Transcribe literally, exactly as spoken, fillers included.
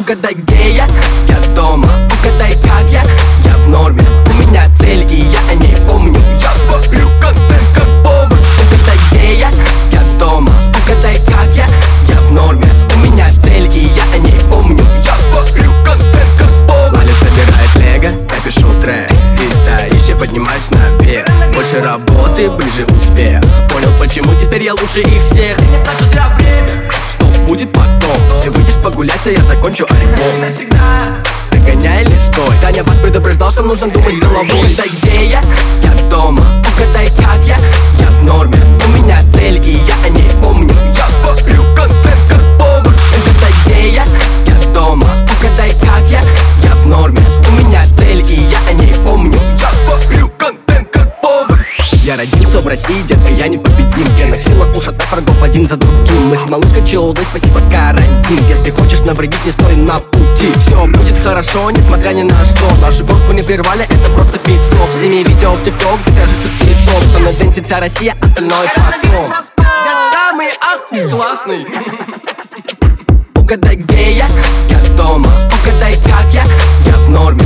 Угадай, где я? Я дома. Угадай, как я? Я в норме. У меня цель, и я о ней помню. Я варю контент как повар. Угадай, где я? Я дома. Угадай, как я? Я в норме. У меня цель, и я о ней помню. Я варю контент как повар. Аля собирает лего, я пишу трек. Ты стоишь, я поднимаюсь наверх. Больше работы, ближе успех. Понял, почему теперь я лучше их всех. Я не трачу зря время. Что будет потом? Ты выйдешь погулять, а я закончу альбом. Навсегда. Догоняй или стой? Таня вас предупреждал, что нужно думать головой. Угадай, где я? Я дома. Угадай, как я? Я в норме. У меня цель, и я о ней помню. Я варю контент как повар. Угадай, где я? Я дома. Угадай, как я? Я в норме. У меня цель, и я о ней помню. Я варю контент как повар. Я родился в России, детка, я непобедим. Я носила ушатав врагов один за другим. Мы с малышкой челдой, спасибо карантин. Если хочешь навредить, не стой на пути. Все будет хорошо, несмотря ни на что. Нашу гонку не прервали, это просто пит-стоп. Сними видео в тикток, докажи, что ты топ. Со мной дэнси вся Россия, остальное потом. Я самый аху Классный. Угадай, где я? Я дома. Угадай, как я? Я в норме.